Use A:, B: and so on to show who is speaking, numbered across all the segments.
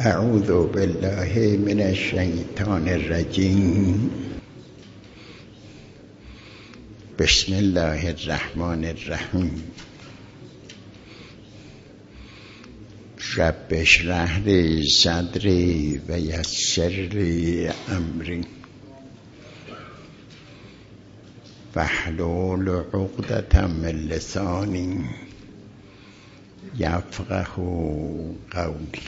A: اعوذ بالله من الشیطان الرجیم. بسم الله الرحمن الرحیم. رب اشرح لی صدری و یسر لی امری واحلل عقدة من لسانی یفقه قولی.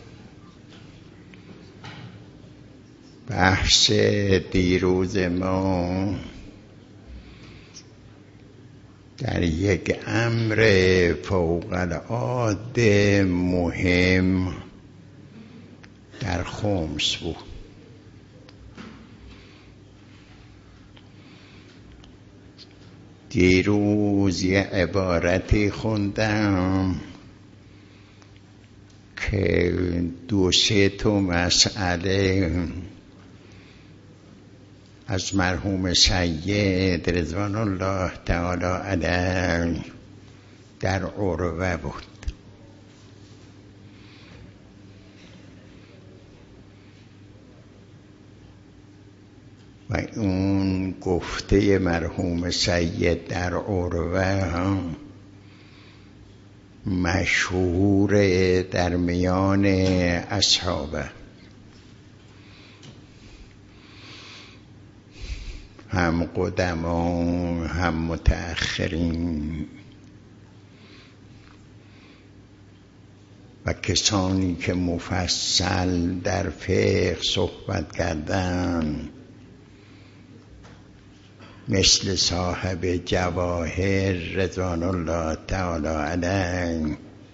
A: بحث دیروز ما در یک امر فوق العاده مهم در خمس بود. دیروز یه عبارتی خوندم که دو سه تا مسئله از مرحوم سید رضوان الله تعالی علیه در عروه بود. و اون گفته مرحوم سید در عروه مشهور در میان اصحابه، هم قدما هم متأخرین و کسانی که مفصل در فقه صحبت کردن، مثل صاحب جواهر رضوان الله تعالی علیه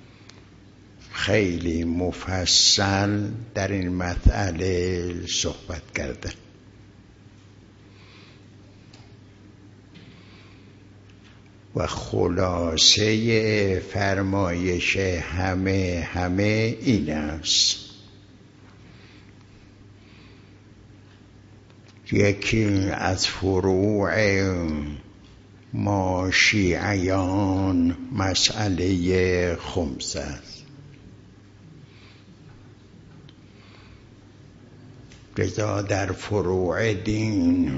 A: خیلی مفصل در این مسئله صحبت کرده. و خلاصه فرمایش همه این است: یکی از فروع ما شیعیان مسئله خمس است. لذا در فروع دین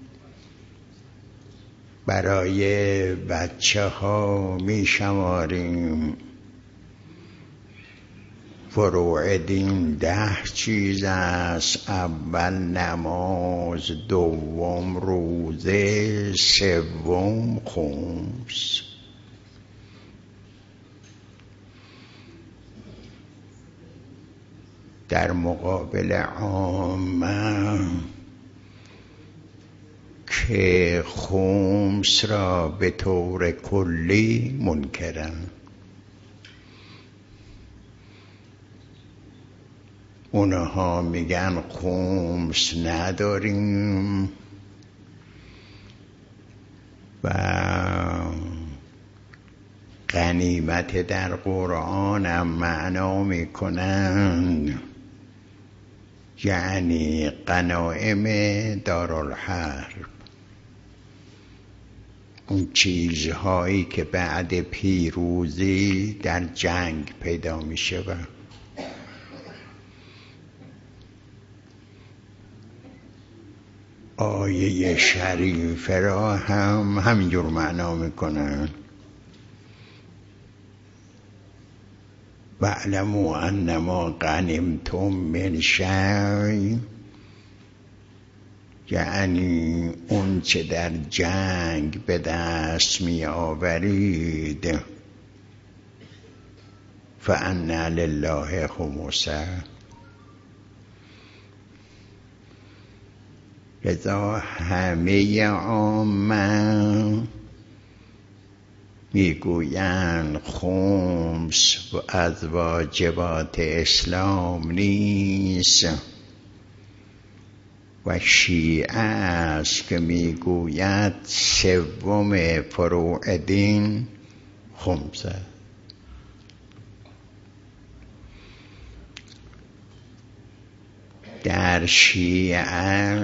A: برای بچه ها می شماریم فروع دین 10 چیز است: اول نماز، دوم روزه، سوم خمس. در مقابل عامه که خمس را به طور کلی منکرند، اونها میگن خمس نداریم و غنیمت در قرآن هم معنا میکنن، یعنی غنایم دارالحرب، اون چیزهایی که بعد پیروزی در جنگ پیدا میشه. و آیه شریفه را هم همینجور معنا میکنن: واعلموا انما غنمتم من شیء، یعنی اون چه در جنگ به دست می آورید، فان لله خمسه. لذا همه عامه میگویند خمس از واجبات اسلام نیست و شیعه است که میگوید سوم فروع دین خمس است. در شیعه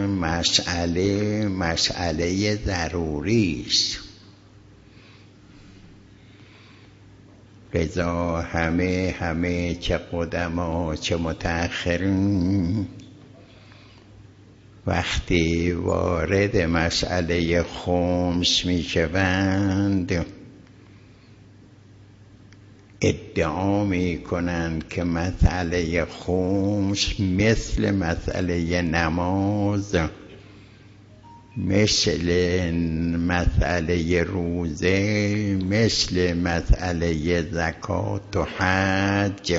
A: مسئله ضروری است لذا همه چه قدما چه متأخرین وقتی وارد مسئله خمس می شوند ادعا می کنند که مسئله خمس مثل مسئله نماز، مثل مسئله روزه، مثل مسئله زکات و حج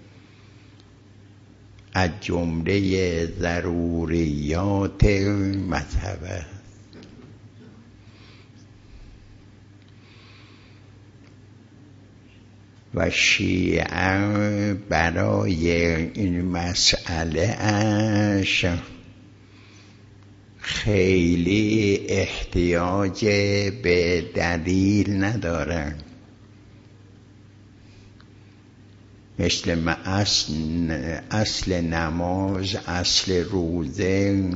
A: از جمله ضروریات مذهب است. و شیعه برای این مسئله اش خیلی احتیاج به دلیل ندارن، مثل اصل نماز، اصل روزه،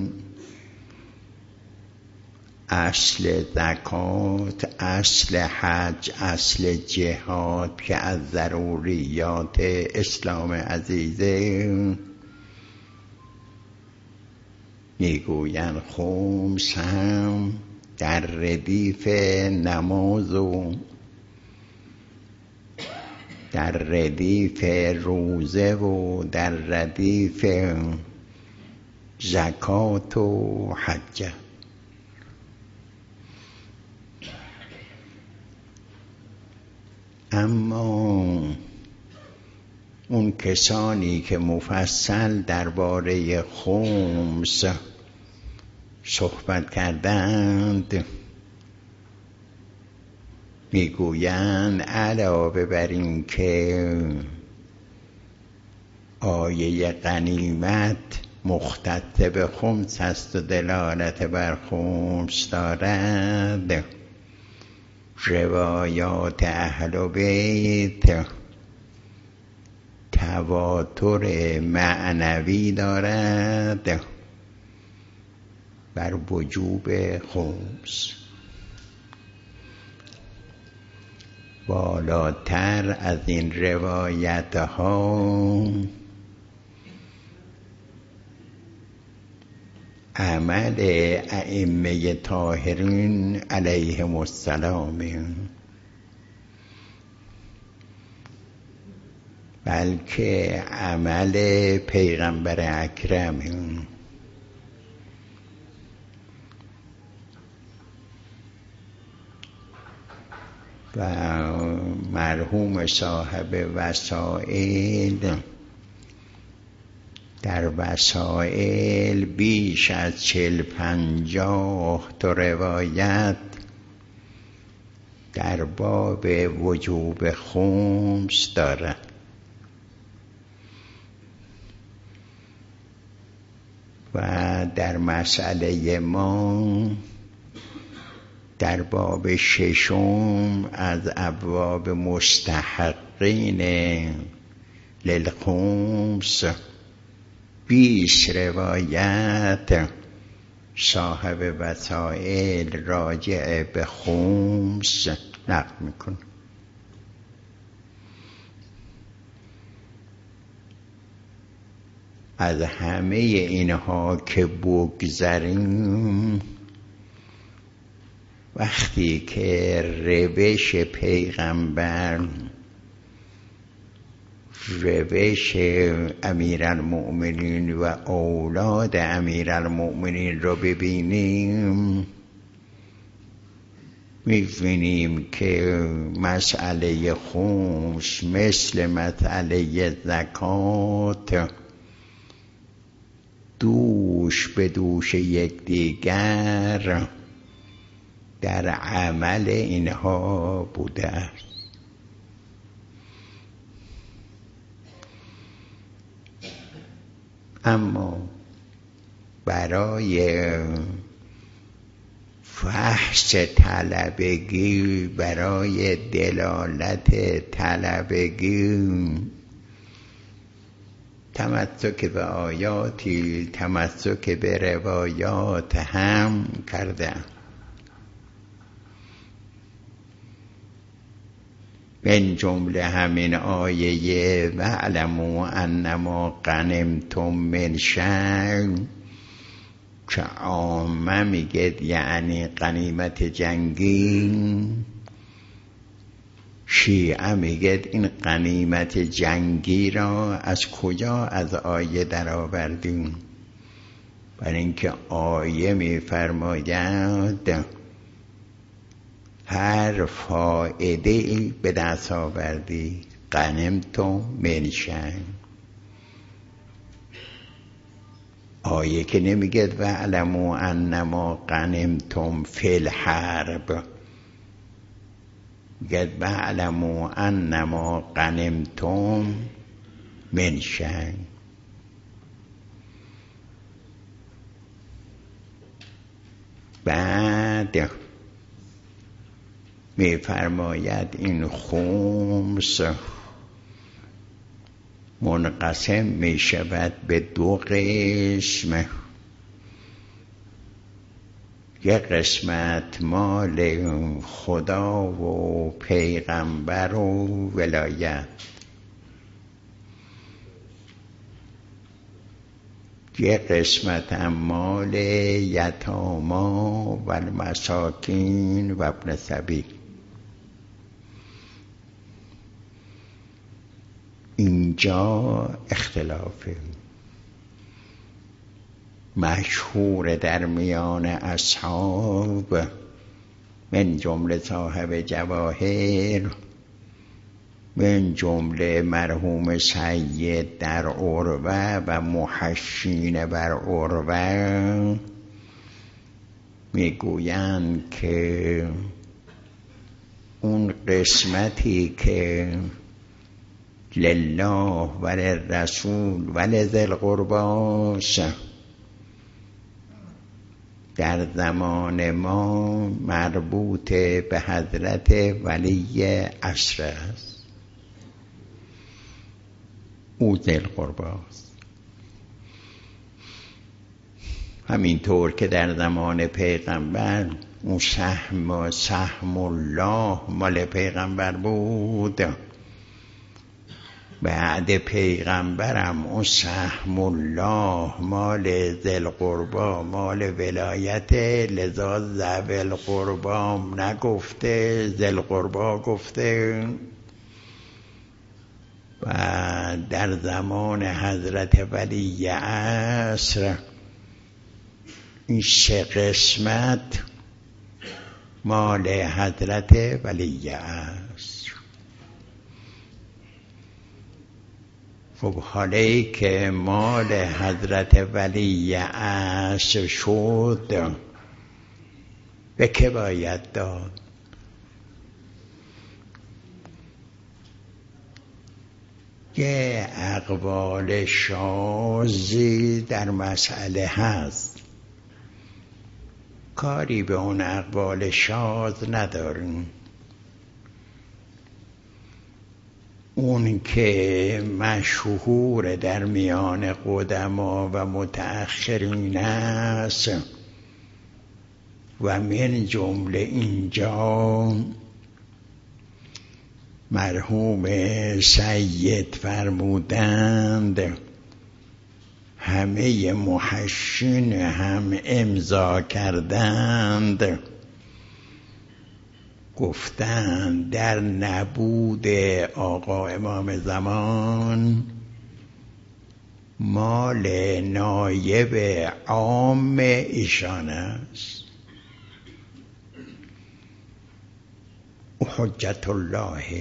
A: اصل زکات، اصل حج، اصل جهاد که از ضروریات اسلام عزیزه. میگوین خمس هم در ردیف نماز و در ردیف روزه و در ردیف زکات و حج. اما اون کسانی که مفصل درباره خمس صحبت کردند میگویند علاوه بر این که آیه غنیمت مختص به خمس است و دلالت بر خمس دارد، روایات اهل بیت تواتر معنوی دارد بر وجوب خمس. بالاتر از این روایت ها عمل ائمه طاهرین علیهم السلام، بلکه عمل پیغمبر اکرم و مرحوم صاحب وسائل در وسائل بیش از 40-50 تا روایت در باب وجوب خمس دارد. و در مسئله ما در باب 6 از ابواب مستحقین للخمس 20 روایت صاحب وسائل راجع به خمس نقل میکنه. از همه اینها که بگذریم، وقتی که روش پیغمبر، روش امیرالمؤمنین و اولاد امیرالمؤمنین رو ببینیم، می‌بینیم که مسئله خمس مثل مسئله زکات دوش به دوش یکدیگر در عمل اینها بوده است. اما برای فحص طلبگی، برای دلالت طلبگی، تمسک به آیاتی، تمسک به روایات هم کرده. من جمله همین آیه وَاعْلَمُوا أَنَّمَا غَنِمْتُم مِّن شَیْءٍ که عامه میگه یعنی غنیمت جنگی، شیعه میگه این غنیمت جنگی را از کجا از آیه در آوردیم؟ برای اینکه آیه میفرماید هر فائده ای به دست آوردی غنمتم من شیء. آیه که نمیگه وَاعْلَمُوا أَنَّمَا غَنِمْتُم فِی الْحَرْبِ، میگه وَاعْلَمُوا أَنَّمَا غَنِمْتُم من شیء. بعد میفرماید این خمس منقسم می شود به دو قسم. یک قسمت مال خدا و پیغمبر و ولایت، یک قسمت مال یتاما و المساکین و ابن سبیل. اینجا اختلافه مشهور در میان اصحاب، من جمله صاحب جواهر، من جمله مرحوم سید در عروه و محشین بر عروه، میگویند که اون قسمتی که لله و للرسول و لذی القربی در زمان ما مربوط به حضرت ولی عصر است، او ذی القربی است. همینطور که در زمان پیغمبر اون سهم الله مال پیغمبر بود، بعد پیغمبرم اون سهم الله مال ذی القربی مال ولایت، لذا ذوی القربی نگفته ذی القربی گفته. و در زمان حضرت ولی عصر این سه قسمت مال حضرت ولی عصر. خب حالی که مال حضرت ولی عصر شد به که باید داد؟ یه اقوال شاذی در مسئله هست، کاری به اون اقوال شاذ نداریم. اون که مشهور در میان قدما و متأخرین است و من جمله اینجا مرحوم سید فرمودند همه محشین هم امضا کردند، گفتند در نبود آقا امام زمان مال نایب عام ایشان است، حجت الله،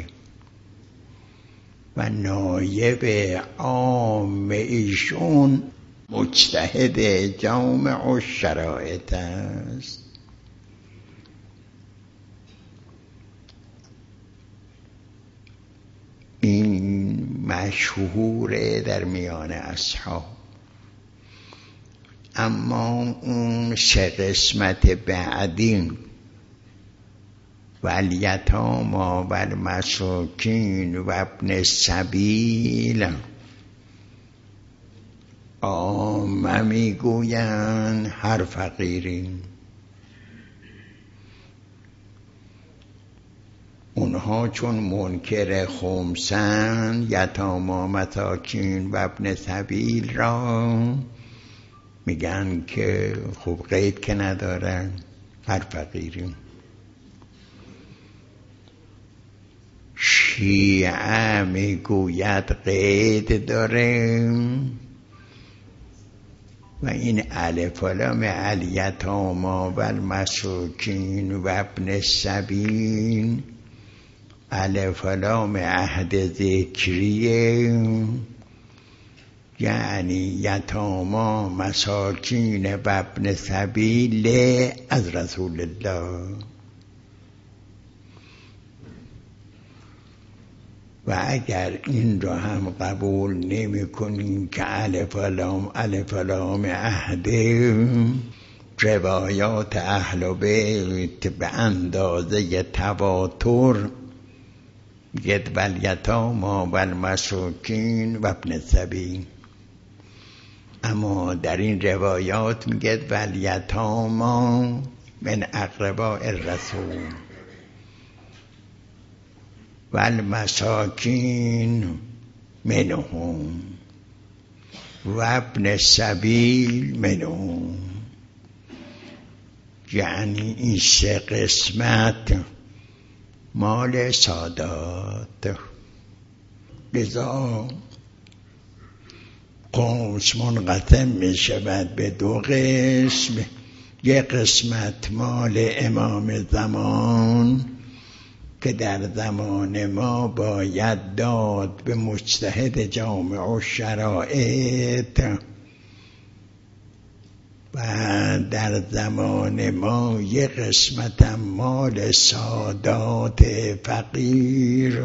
A: و نایب عام ایشون مجتهد جامع الشرائط است. این مشهوره در میان اصحاب. اما اون سه قسمت بعدین و الیتاما و المساکین و ابن السبیل عامه میگویند هر فقیری. اونها چون منکر خمسن، یتاما، مساکین و ابن سبیل را میگن که خب قید که ندارن، هر فقیری. شیعه میگوید قید داره و این الف و لام الیتاما و المساکین و ابن السبیل الف و لام عهد ذکریه، یعنی یتاما، مساکین و ابن سبیل از رسول الله. و اگر این را هم قبول نمی کنیم که الف و لام عهد، روایات اهل بیت به اندازه تواتر گد والیتاما و المساکین و ابن سبیل، اما در این روایات میگه والیتاما من اقرباء الرسول و المساکین منهم و ابن السبیل منهم، یعنی این سه قسمت مال سادات. لذا خمس منقسم می شود به دو قسم، یک قسمت مال امام زمان که در زمان ما باید داد به مجتهد جامع الشرائط، و در زمان ما یک قسمت مال سادات فقیر،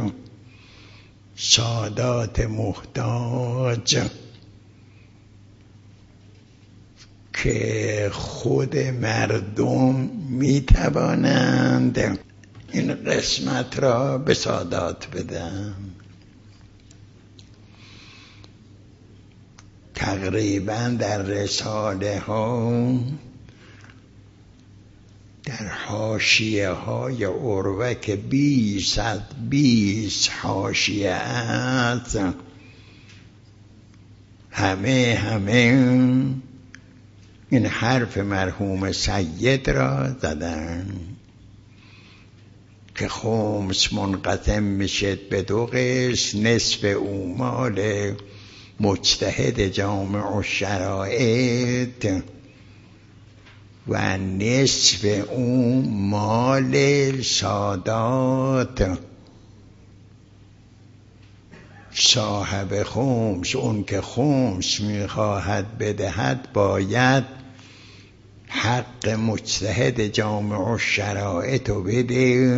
A: سادات محتاج، که خود مردم می توانند این قسمت را به سادات بدن. تقریبا در رساله ها، در حاشیه های عروه که 20 حاشیه است، همه این حرف مرحوم سید را زدن که خمس منقسم میشه به دو قسم، نصف او مال مجتهد جامع الشرائط و نصف او مال سادات. صاحب خمس، اون که خمس میخواهد بدهد، باید حق مجتهد جامع الشرائط رو بده،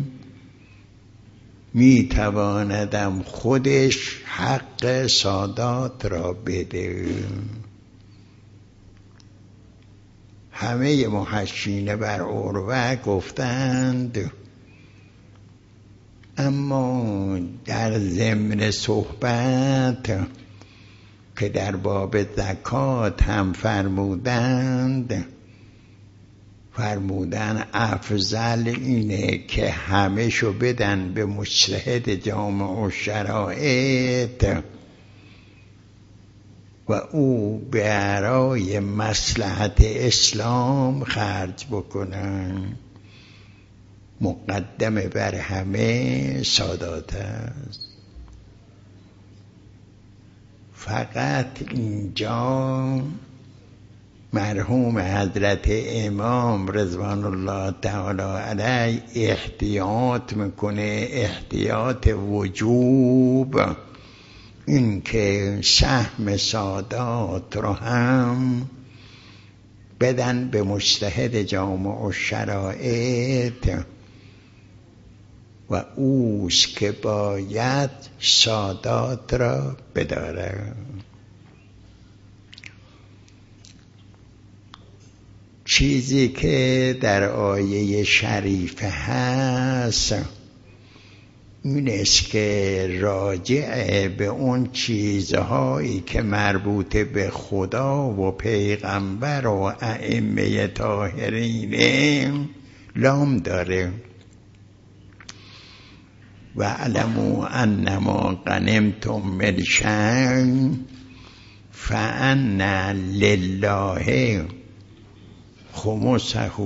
A: میتواندم خودش حق سادات را بده. همه محشین بر عروه گفتند، اما در ضمن صحبت که در باب زکات هم فرمودن افضل اینه که همه شو بدن به مجتهد جامع الشرائط و او برای مصلحت اسلام خرج بکنن. مقدم بر همه سادات است. فقط اینجا مرحوم حضرت امام رضوان الله تعالی علیه احتیاط میکنه، احتیاط وجوب، این که سهم سادات رو هم بدن به مجتهد جامع الشرائط و اوست که باید سادات را بداره. چیزی که در آیه شریفه هست این است که راجع به اون چیزهایی که مربوط به خدا و پیغمبر و ائمه طاهرین لام داره. و اعلموا انما غنمتم من شیء فان لله خمسه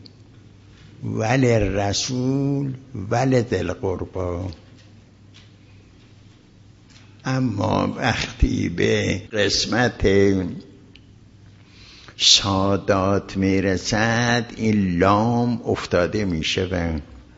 A: وللرسول ولذی القربی. اما وقتی به قسمت سادات میرسد این لام افتاده میشه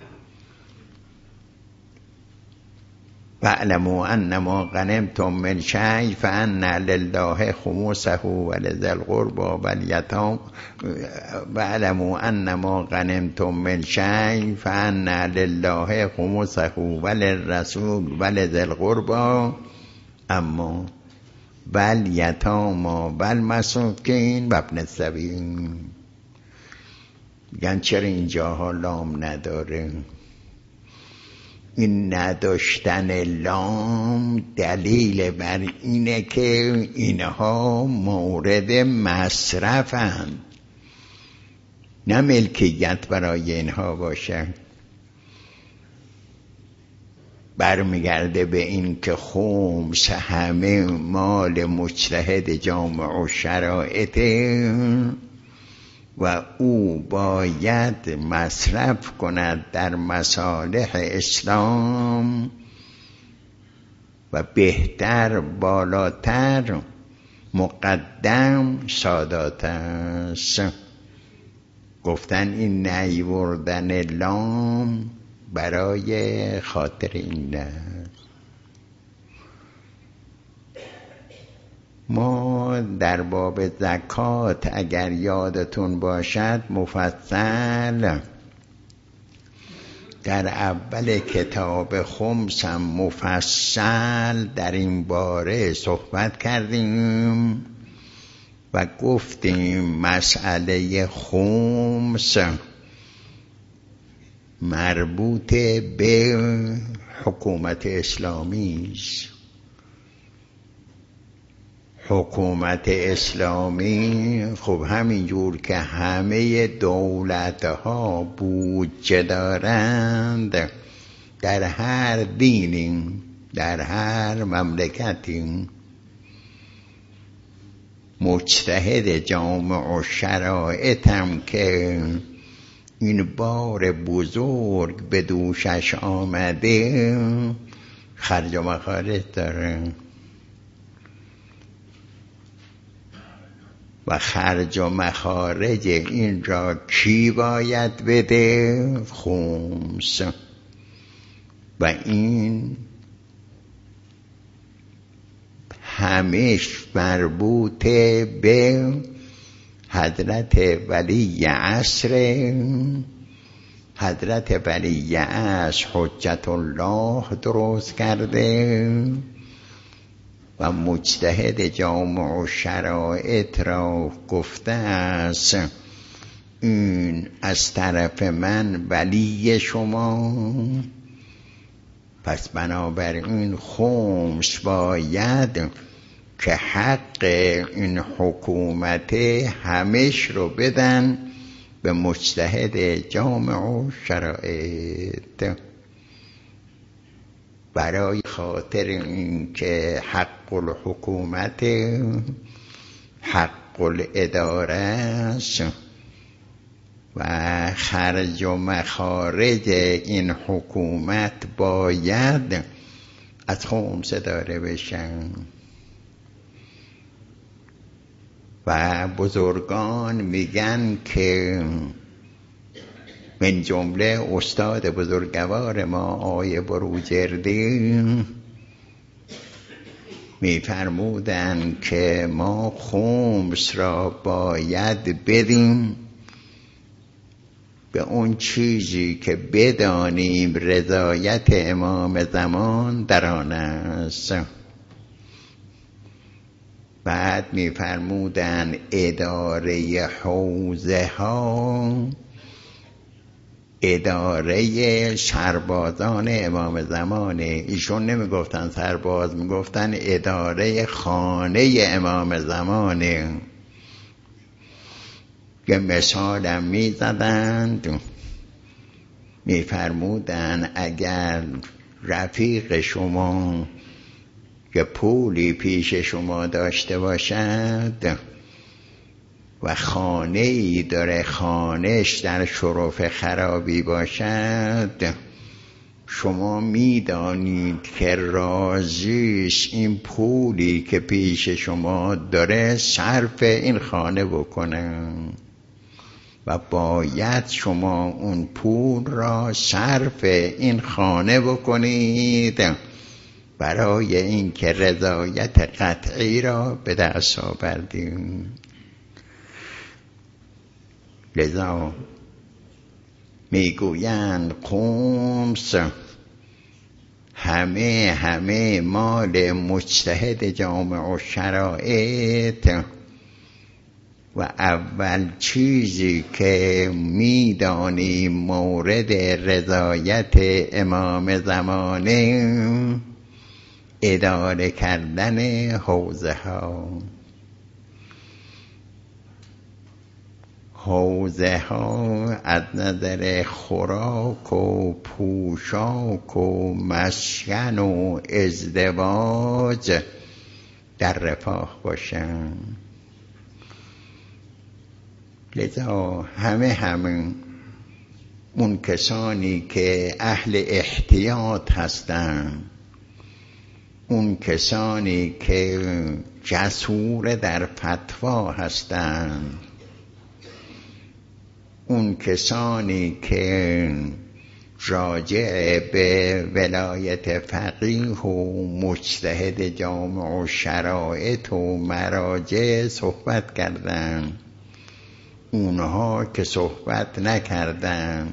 A: و اعلموا انما غنمتم من شیء فان لله خمسه ولذی القربی والیتام و اعلموا انما غنمتم من شیء فان لله خمسه وللرسول ولذی القربی اما والیتاما والمساکین و ابن السبیل. میگن چرا اینجاها لام نداره؟ این نداشتن لام دلیل بر اینه که اینها مورد مصرفند، نه ملکیت برای اینها باشه. برمیگرده به این که خمس همه مال مجتهد جامع و شرایطه و او باید مصرف کند در مصالح اسلام و بهتر بالاتر مقدم سادات است. گفتن این نیوردن لام برای خاطر این است. ما در باب زکات اگر یادتون باشد مفصل در اول کتاب خمس هم مفصل در این باره صحبت کردیم و گفتیم مسئله خمس مربوط به حکومت اسلامی است. حکومت اسلامی خب همینجور که همه دولتها بودجه دارند در هر دینی در هر مملکتی، مجتهد جامع و شرایط هم که این بار بزرگ به دوشش آمده خرج و مخارج داره و خرج و مخارج این را کی باید بده؟ خمس. و این همیش مربوط به حضرت ولی عصر. حضرت ولی عصر حجت الله درست کرده و مجتهد جامع و شرایط را گفته است این از طرف من ولی شما، پس بنابراین خمس باید که حق این حکومت همش رو بدن به مجتهد جامع و شرایط، برای خاطر این که حق الحکومت حق الاداره است و خرج و مخارج این حکومت باید از خمس داره بشن. و بزرگان میگن که من جمله استاد بزرگوار ما آقای بروجردی میفرمودن که ما خمس را باید بدیم به اون چیزی که بدانیم رضایت امام زمان در آن است. بعد میفرمودن اداره حوزه ها اداره سربازان امام زمانه. ایشون نمیگفتن سرباز، میگفتن اداره خانه امام زمانه. یه مثالم میزدند، میفرمودن اگر رفیق شما که پولی پیش شما داشته باشد و خانه‌ای داره خانه‌اش در شرف خرابی باشد، شما میدانید که راضیش این پولی که پیش شما داره صرف این خانه بکنه و باید شما اون پول را صرف این خانه بکنید برای اینکه رضایت قطعی را به دست آوردیم. لذا میگویند خمس همه مال مجتهد جامع و شرایط و اول چیزی که میدانیم مورد رضایت امام زمانه اداره کردن حوزه ها. حوزه ها از نظر خوراک و پوشاک و مسکن و ازدواج در رفاه باشن. لذا همه اون کسانی که اهل احتیاط هستند، اون کسانی که جسور در فتوا هستند، اون کسانی که راجع به ولایت فقیه و مجتهد جامع و شرایط و مراجع صحبت کردن، اونها که صحبت نکردن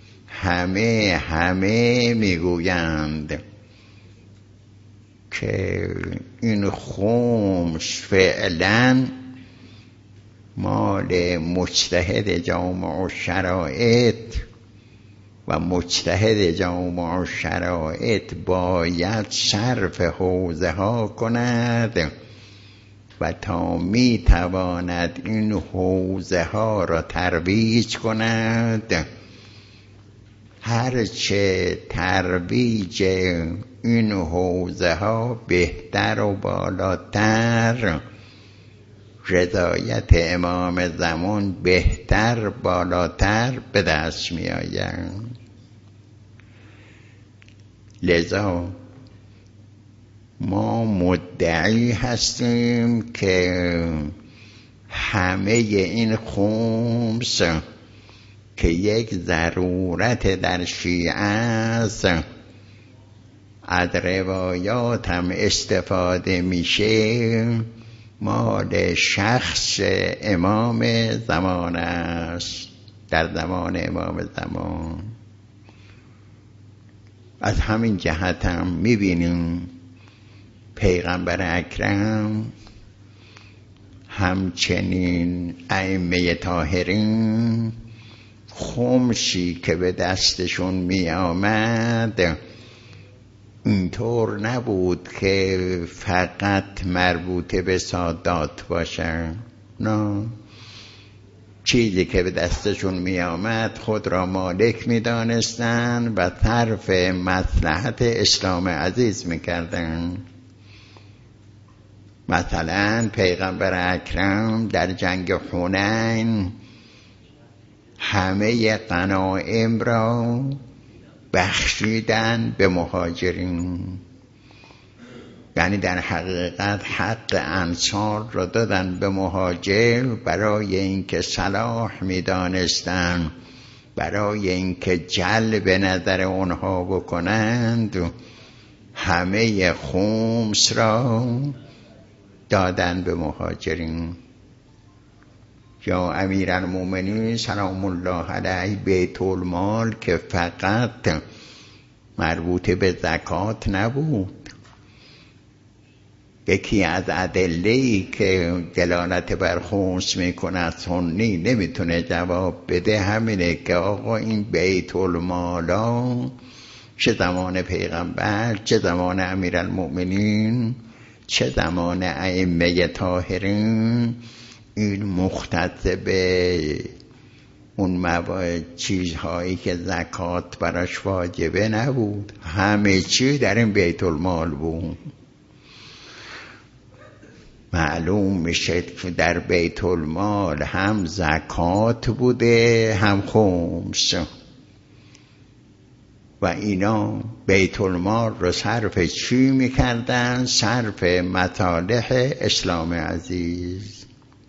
A: همه میگویند که این خمس فعلا مال مجتهد جامع و شرایط و مجتهد جامع و شرایط باید صرف حوزه ها کند و تا می تواند این حوزه ها را ترویج کند، هرچه ترویج این حوزه ها بهتر و بالاتر، رضایت امام زمان بهتر بالاتر به دست می آید. لذا ما مدعی هستیم که همه این خمس که یک ضرورت در شیعه است، از روایات هم استفاده میشه، مال شخص امام زمان است. در زمان امام زمان از همین جهت هم میبینیم پیغمبر اکرم همچنین ائمه طاهرین خمسی که به دستشون می آمد اینطور نبود که فقط مربوط به سادات باشن، نه، چیزی که به دستشون می آمد خود را مالک می دانستن و صرف مصلحت اسلام عزیز می کردن. مثلا پیغمبر اکرم در جنگ حنین همه غنایم را بخشیدن به مهاجرین، یعنی در حقیقت حق انصار را دادن به مهاجر برای اینکه صلاح می دانستن، برای اینکه جلب نظر اونها بکنند، همه خمس را دادن به مهاجرین. یا امیرالمومنین سلام الله علیه بیت المال که فقط مربوط به زکات نبود، یکی از ادله‌ای که دلالت بر خمس میکنه سنی نمیتونه جواب بده همینه که آقا این بیت المالا چه زمان پیغمبر، چه زمان امیرالمومنین، چه زمان ائمه طاهرین، این مختص به اون چیزهایی که زکات براش واجبه نبود، همه چی در این بیت المال بود. معلوم میشه که در بیت المال هم زکات بوده هم خمس و اینا بیت المال رو صرف چی میکردن؟ صرف مصالح اسلام عزیز.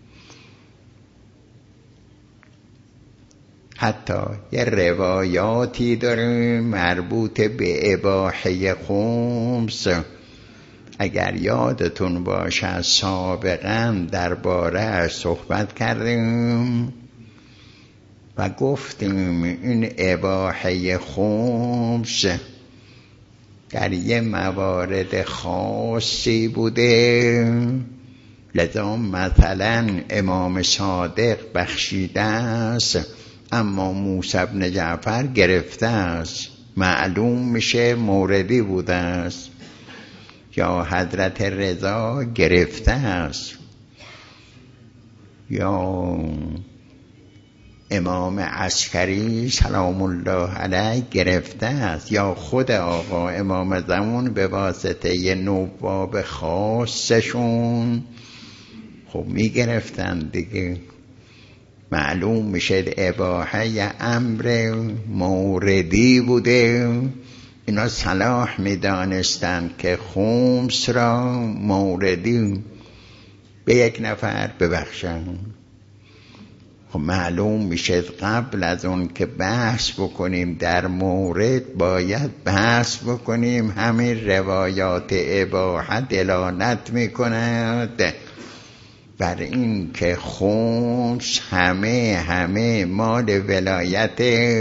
A: حتی یه روایاتی داریم مربوط به اباحه خمس. اگر یادتون باشه سابقا درباره صحبت کردیم و گفتیم این اباحه خمس در یه موارد خاصی بوده، لذا مثلا امام صادق بخشیده است اما موسی بن جعفر گرفته است، معلوم میشه موردی بوده است. یا حضرت رضا گرفته است، یا امام عسکری سلام الله علیه گرفته است، یا خود آقا امام زمان به واسطه یه نواب خاصشون خب می گرفتن دیگه. معلوم میشه اباحه یه امر موردی بوده. اینا صلاح می دانستن که خمس را موردی به یک نفر ببخشن. خب معلوم میشه قبل از اون که بحث بکنیم در مورد باید بحث بکنیم همین روایات اباحه دلالت میکند بر این که خمس همه مال ولایت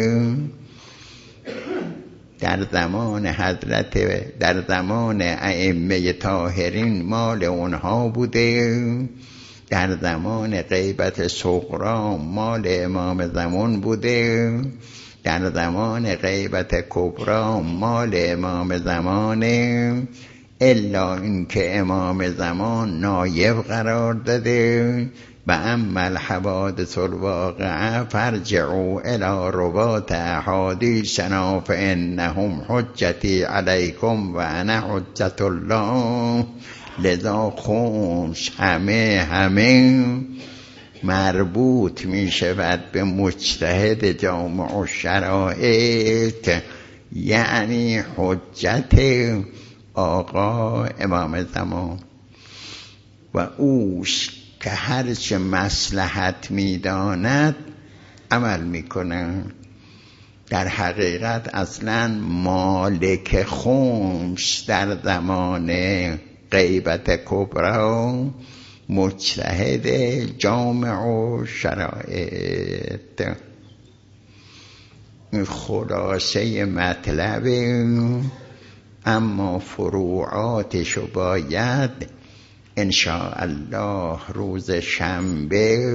A: در زمان حضرت، در زمان ائمه طاهرین مال اونها بوده، در زمان غیبت صغرا مال امام زمان بوده، در زمان غیبت کبرا مال امام زمانه، الا اینکه امام زمان نایب قرار داده. و اما الحوادث الواقعه فرجعوا الى روات احادیثنا فانهم حجتی علیکم و انا حجت الله. لذا خمس همه مربوط می شود به مجتهد جامع الشرائط، یعنی حجت آقا امام زمان و اوست که هرچه مصلحت می‌داند عمل می‌کنه. در حقیقت اصلاً مالک خمس در زمان غیبت کبرا مجتهد جامع و شرایط. خلاصه مطلب، اما فروعاتشو باید ان شاء الله روز شنبه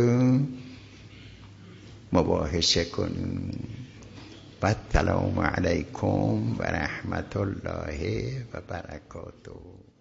A: مباحثه کنیم. و السلام علیکم و رحمت الله و برکاته.